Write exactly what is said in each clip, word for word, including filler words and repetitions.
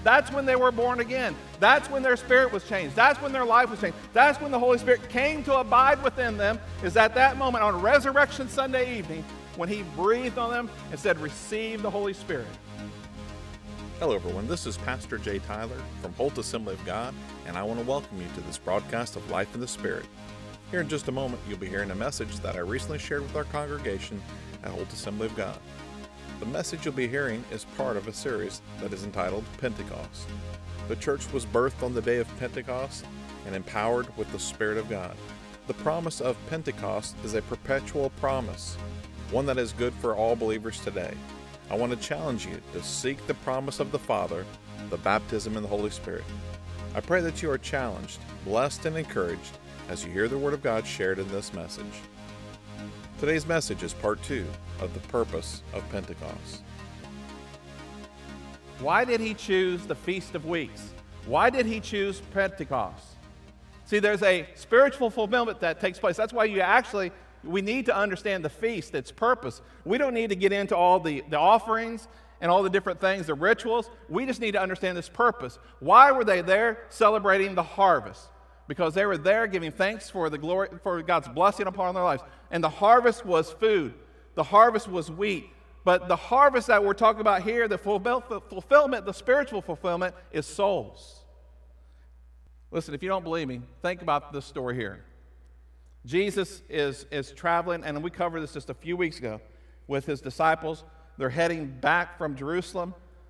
That's when they were born again. That's when their spirit was changed. That's when their life was changed. That's when the Holy Spirit came to abide within them, is at that moment on Resurrection Sunday evening when he breathed on them and said, receive the Holy Spirit. Hello everyone, this is Pastor Jay Tyler from Holt Assembly of God, and I want to welcome you to this broadcast of Life in the Spirit. Here in just a moment, you'll be hearing a message that I recently shared with our congregation at Holt Assembly of God. The message you'll be hearing is part of a series that is entitled Pentecost. The church was birthed on the day of Pentecost and empowered with the Spirit of God. The promise of Pentecost is a perpetual promise, one that is good for all believers today. I want to challenge you to seek the promise of the Father, the baptism in the Holy Spirit. I pray that you are challenged, blessed, and encouraged as you hear the Word of God shared in this message. Today's message is part two of the purpose of Pentecost. Why did he choose the Feast of Weeks? Why did he choose Pentecost? See, there's a spiritual fulfillment that takes place. That's why you actually, we need to understand the feast, its purpose. We don't need to get into all the, the offerings and all the different things, the rituals. We just need to understand this purpose. Why were they there celebrating the harvest? Because they were there giving thanks for the glory, for God's blessing upon their lives. And the harvest was food. The harvest was wheat. But the harvest that we're talking about here, the fulfillment, the spiritual fulfillment, is souls. Listen, if you don't believe me, think about this story here. Jesus is, is traveling, and we covered this just a few weeks ago, with his disciples. They're heading back from Jerusalem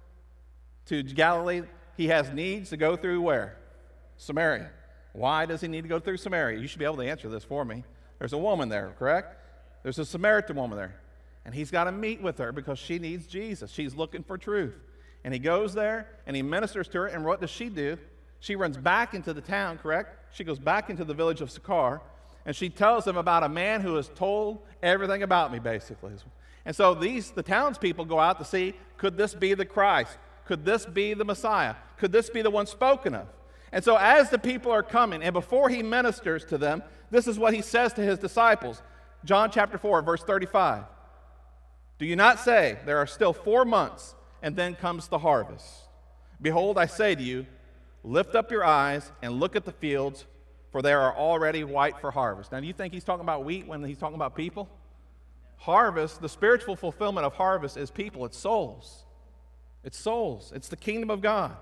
to Galilee. He has needs to go through where? Samaria. Why does he need to go through Samaria? You should be able to answer this for me. There's a woman there, correct? There's a Samaritan woman there. And he's got to meet with her because she needs Jesus. She's looking for truth. And he goes there, and he ministers to her, and what does she do? She runs back into the town, correct? She goes back into the village of Sychar, and she tells them about a man who has told everything about me, basically. And so these, the townspeople go out to see, could this be the Christ? Could this be the Messiah? Could this be the one spoken of? And so as the people are coming, and before he ministers to them, this is what he says to his disciples. John chapter four, verse thirty-five. Do you not say, there are still four months, and then comes the harvest? Behold, I say to you, lift up your eyes and look at the fields, for they are already white for harvest. Now, do you think he's talking about wheat when he's talking about people? Harvest, the spiritual fulfillment of harvest is people. It's souls. It's souls. It's the kingdom of God.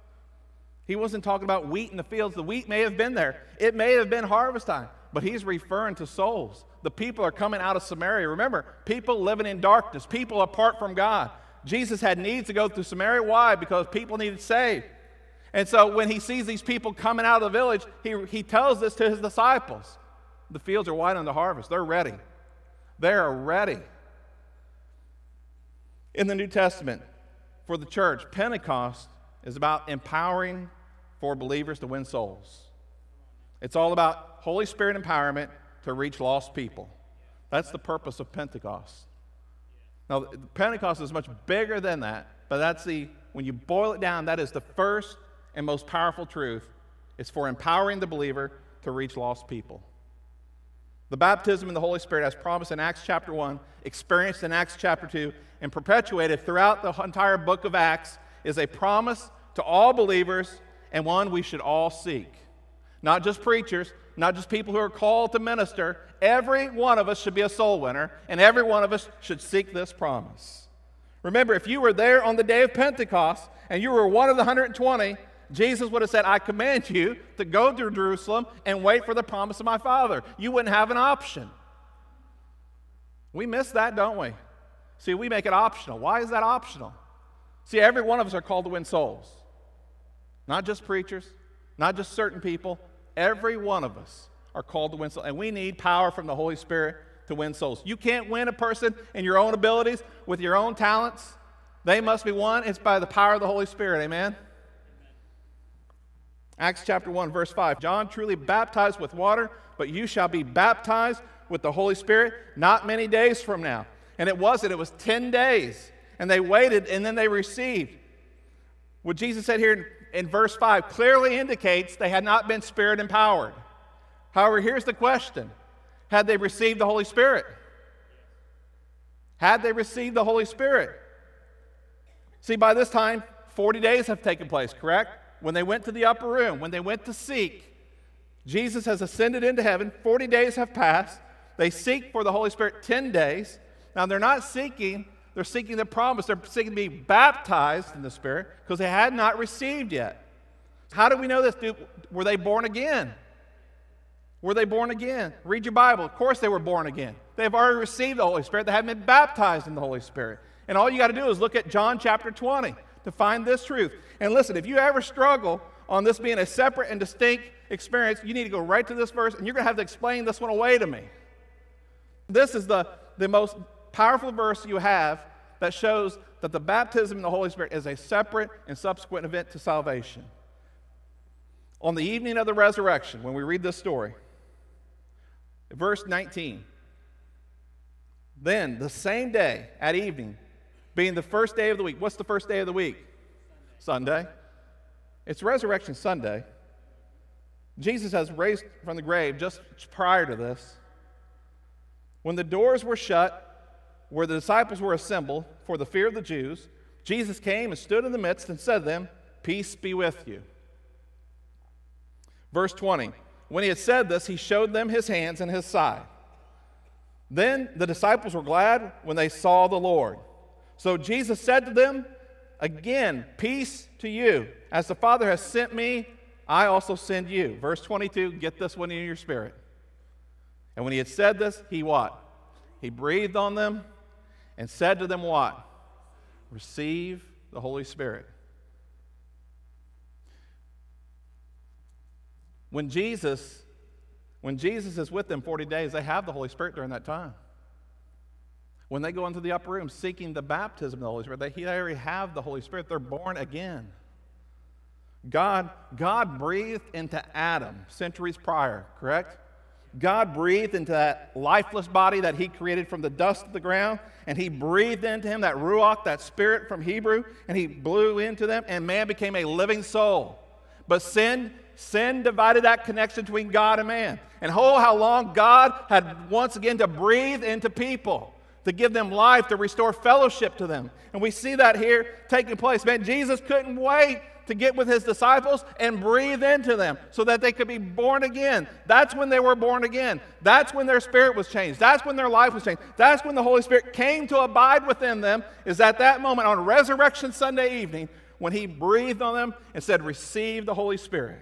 He wasn't talking about wheat in the fields. The wheat may have been there. It may have been harvest time. But he's referring to souls. The people are coming out of Samaria. Remember, people living in darkness, people apart from God. Jesus had needs to go through Samaria. Why? Because people needed saved. And so when he sees these people coming out of the village, he, he tells this to his disciples. The fields are white on the harvest. They're ready. They are ready. In the New Testament, for the church, Pentecost is about empowering for believers to win souls. It's all about Holy Spirit empowerment to reach lost people. That's the purpose of Pentecost. Now, Pentecost is much bigger than that, but that's the, when you boil it down, that is the first and most powerful truth. It's for empowering the believer to reach lost people. The baptism in the Holy Spirit, as promised in Acts chapter one, experienced in Acts chapter two, and perpetuated throughout the entire book of Acts, is a promise to all believers and one we should all seek. Not just preachers, not just people who are called to minister. Every one of us should be a soul winner, and every one of us should seek this promise. Remember, if you were there on the day of Pentecost and you were one of the one hundred twenty, Jesus would have said, I command you to go to Jerusalem and wait for the promise of my Father. You wouldn't have an option. We miss that, don't we? See, we make it optional. Why is that optional? See, every one of us are called to win souls. Not just preachers, not just certain people. Every one of us are called to win souls. And we need power from the Holy Spirit to win souls. You can't win a person in your own abilities, with your own talents. They must be won. It's by the power of the Holy Spirit. Amen? Amen. Acts chapter one, verse five. John truly baptized with water, but you shall be baptized with the Holy Spirit not many days from now. And it wasn't. It was ten days. And they waited, and then they received. What Jesus said here in in verse five clearly indicates they had not been Spirit empowered. However, here's the question. Had they received the Holy Spirit? Had they received the Holy Spirit? See, by this time, forty days have taken place, correct? When they went to the upper room, when they went to seek, Jesus has ascended into heaven. forty days have passed. They seek for the Holy Spirit ten days. Now, they're not seeking, they're seeking the promise. They're seeking to be baptized in the Spirit because they had not received yet. How do we know this? Dude, were they born again? Were they born again? Read your Bible. Of course they were born again. They've already received the Holy Spirit. They haven't been baptized in the Holy Spirit. And all you got to do is look at John chapter twenty to find this truth. And listen, if you ever struggle on this being a separate and distinct experience, you need to go right to this verse, and you're going to have to explain this one away to me. This is the, the most powerful verse you have that shows that the baptism in the Holy Spirit is a separate and subsequent event to salvation. On the evening of the resurrection, when we read this story, verse nineteen, then the same day at evening, being the first day of the week. What's the first day of the week? Sunday. Sunday. It's Resurrection Sunday. Jesus has raised from the grave just prior to this. When the doors were shut, where the disciples were assembled for the fear of the Jews, Jesus came and stood in the midst and said to them, "Peace be with you." Verse twenty, when he had said this, he showed them his hands and his side. Then the disciples were glad when they saw the Lord. So Jesus said to them, again, "Peace to you. As the Father has sent me, I also send you." Verse twenty-two, get this one in your spirit. And when he had said this, he what? He breathed on them and said to them what? Receive the Holy Spirit. When Jesus, when Jesus is with them forty days, they have the Holy Spirit during that time. When they go into the upper room seeking the baptism of the Holy Spirit, they, they already have the Holy Spirit. They're born again. God, God breathed into Adam centuries prior, correct? God breathed into that lifeless body that he created from the dust of the ground, and he breathed into him that ruach, that spirit from Hebrew, and he blew into them, and man became a living soul. But sin, sin divided that connection between God and man. And oh, how long God had once again to breathe into people, to give them life, to restore fellowship to them. And we see that here taking place. Man, Jesus couldn't wait to get with his disciples and breathe into them so that they could be born again. That's when they were born again. That's when their spirit was changed. That's when their life was changed. That's when the Holy Spirit came to abide within them, is at that moment on Resurrection Sunday evening when he breathed on them and said, "Receive the Holy Spirit."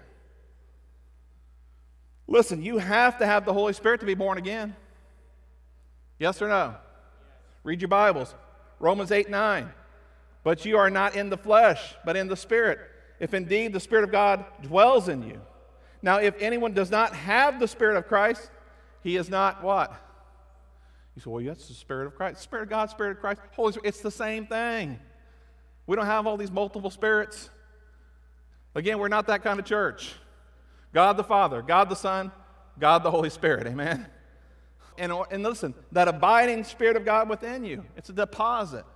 Listen, you have to have the Holy Spirit to be born again. Yes or no? Read your Bibles. Romans eight nine. But you are not in the flesh, but in the Spirit, if indeed the Spirit of God dwells in you. Now, if anyone does not have the Spirit of Christ, he is not what? You say, well, that's the Spirit of Christ. Spirit of God, Spirit of Christ, Holy Spirit. It's the same thing. We don't have all these multiple spirits. Again, we're not that kind of church. God the Father, God the Son, God the Holy Spirit. Amen? And, and listen, that abiding Spirit of God within you, it's a deposit.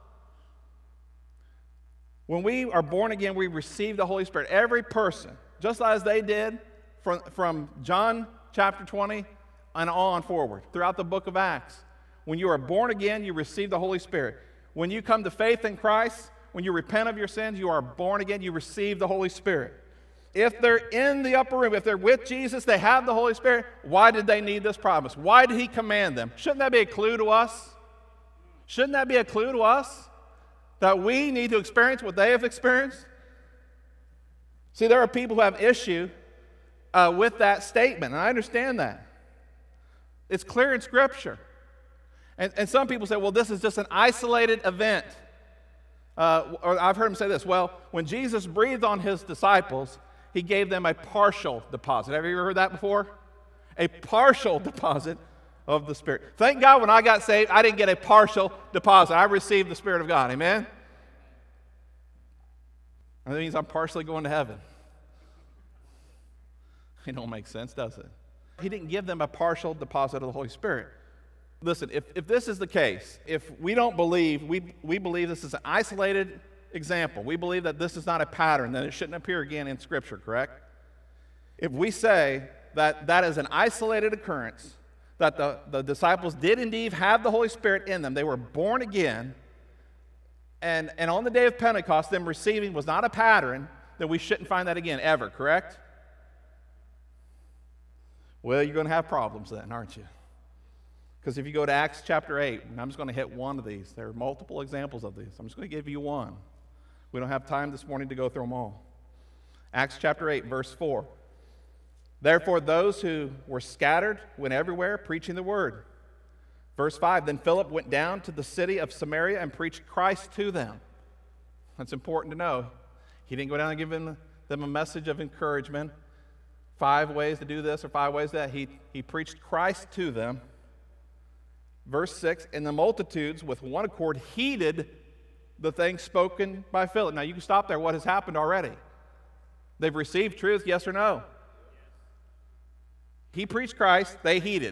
When we are born again, we receive the Holy Spirit. Every person, just as they did from, from John chapter twenty and on forward, throughout the book of Acts. When you are born again, you receive the Holy Spirit. When you come to faith in Christ, when you repent of your sins, you are born again, you receive the Holy Spirit. If they're in the upper room, if they're with Jesus, they have the Holy Spirit, why did they need this promise? Why did he command them? Shouldn't that be a clue to us? Shouldn't that be a clue to us? That we need to experience what they have experienced? See, there are people who have issue uh, with that statement, and I understand that. It's clear in Scripture. And, and some people say, well, this is just an isolated event. Uh, or I've heard them say this, well, when Jesus breathed on his disciples, he gave them a partial deposit. Have you ever heard that before? A partial deposit of the Spirit. Thank God when I got saved, I didn't get a partial deposit. I received the Spirit of God. Amen? And that means I'm partially going to heaven. It don't make sense, does it? He didn't give them a partial deposit of the Holy Spirit. Listen, if, if this is the case, if we don't believe, we, we believe this is an isolated example, we believe that this is not a pattern, then it shouldn't appear again in Scripture, correct? If we say that that is an isolated occurrence, that the, the disciples did indeed have the Holy Spirit in them, they were born again, And, and on the day of Pentecost, them receiving was not a pattern that we shouldn't find that again, ever, correct? Well, you're going to have problems then, aren't you? Because if you go to Acts chapter eight, and I'm just going to hit one of these. There are multiple examples of these. I'm just going to give you one. We don't have time this morning to go through them all. Acts chapter eight, verse four. Therefore, those who were scattered went everywhere preaching the word. Verse five, then Philip went down to the city of Samaria and preached Christ to them. That's important to know. He didn't go down and give them, them a message of encouragement. Five ways to do this or five ways that. He, he preached Christ to them. Verse six, and the multitudes with one accord heeded the things spoken by Philip. Now you can stop there. What has happened already? They've received truth, yes or no? He preached Christ, they heeded.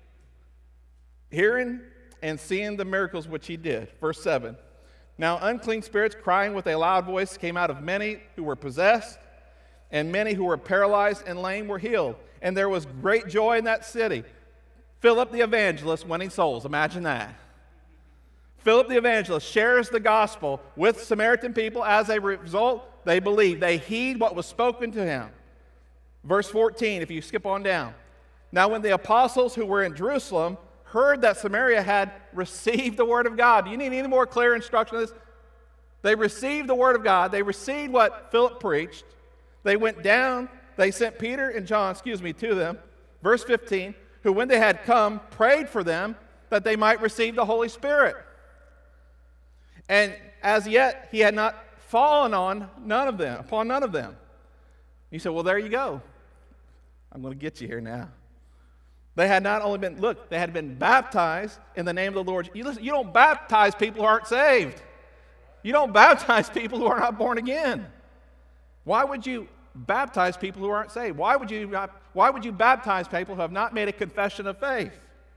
Hearing and seeing the miracles which he did. Verse seven, now unclean spirits crying with a loud voice came out of many who were possessed, and many who were paralyzed and lame were healed. And there was great joy in that city. Philip the evangelist winning souls. Imagine that. Philip the evangelist shares the gospel with Samaritan people. As a result, they believe. They heed what was spoken to him. Verse fourteen, if you skip on down. Now when the apostles who were in Jerusalem heard that Samaria had received the word of God. Do you need any more clear instruction on this? They received the word of God. They received what Philip preached. They went down. They sent Peter and John, excuse me, to them. Verse fifteen, who when they had come, prayed for them that they might receive the Holy Spirit. And as yet, he had not fallen on none of them, upon none of them. You said, well, there you go. I'm going to get you here now. They had not only been, look, they had been baptized in the name of the Lord. You listen, you don't baptize people who aren't saved. You don't baptize people who are not born again. Why would you baptize people who aren't saved? Why would you, why would you baptize people who have not made a confession of faith?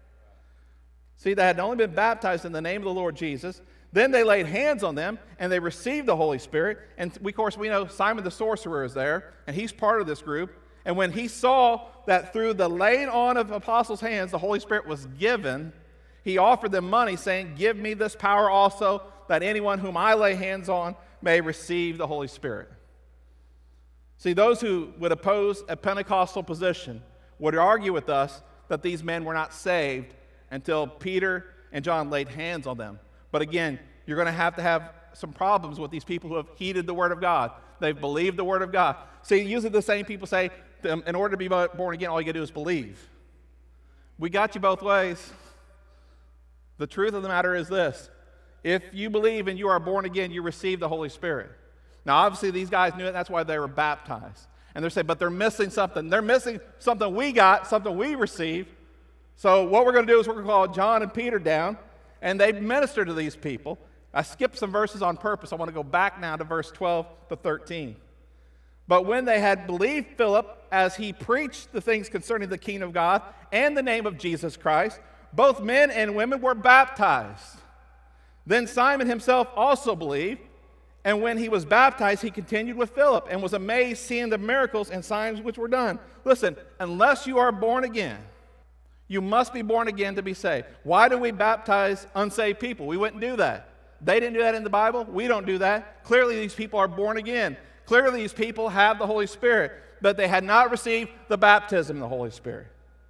See, they had only been baptized in the name of the Lord Jesus. Then they laid hands on them, and they received the Holy Spirit. And we, of course, we know Simon the sorcerer is there, and he's part of this group. And when he saw that through the laying on of apostles' hands, the Holy Spirit was given, he offered them money, saying, give me this power also, that anyone whom I lay hands on may receive the Holy Spirit. See, those who would oppose a Pentecostal position would argue with us that these men were not saved until Peter and John laid hands on them. But again, you're going to have to have some problems with these people who have heeded the Word of God. They've believed the Word of God. See, usually the same people say, in order to be born again, all you got to do is believe. We got you both ways. The truth of the matter is this. If you believe and you are born again, you receive the Holy Spirit. Now, obviously, these guys knew it. That's why they were baptized. And they're saying, but they're missing something. They're missing something we got, something we received. So what we're going to do is we're going to call John and Peter down, and they minister to these people. I skipped some verses on purpose. I want to go back now to verse twelve to thirteen. But when they had believed Philip as he preached the things concerning the kingdom of God and the name of Jesus Christ, both men and women were baptized. Then Simon himself also believed, and when he was baptized, he continued with Philip and was amazed seeing the miracles and signs which were done. Listen, unless you are born again, you must be born again to be saved. Why do we baptize unsaved people? We wouldn't do that. They didn't do that in the Bible. We don't do that. Clearly, these people are born again. Clearly, these people have the Holy Spirit, but they had not received the baptism of the Holy Spirit.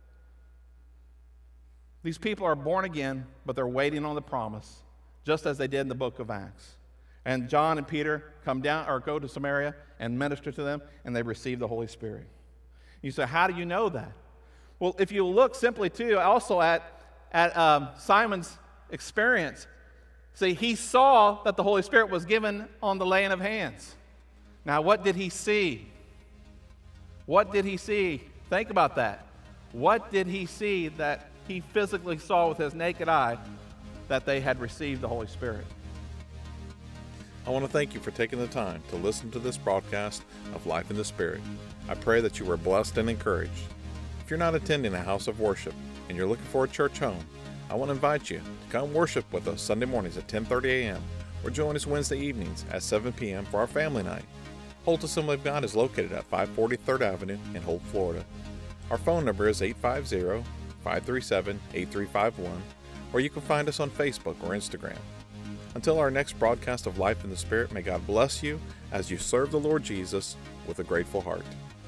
These people are born again, but they're waiting on the promise, just as they did in the book of Acts. And John and Peter come down or go to Samaria and minister to them, and they receive the Holy Spirit. You say, how do you know that? Well, if you look simply, too, also at, at um, Simon's experience, see, he saw that the Holy Spirit was given on the laying of hands. Now, what did he see? What did he see? Think about that. What did he see that he physically saw with his naked eye that they had received the Holy Spirit? I want to thank you for taking the time to listen to this broadcast of Life in the Spirit. I pray that you were blessed and encouraged. If you're not attending a house of worship and you're looking for a church home, I want to invite you to come worship with us Sunday mornings at ten thirty a.m. or join us Wednesday evenings at seven p.m. for our family night. Holt Assembly of God is located at five forty third Avenue in Holt, Florida. Our phone number is eight five zero, five three seven, eight three five one, or you can find us on Facebook or Instagram. Until our next broadcast of Life in the Spirit, may God bless you as you serve the Lord Jesus with a grateful heart.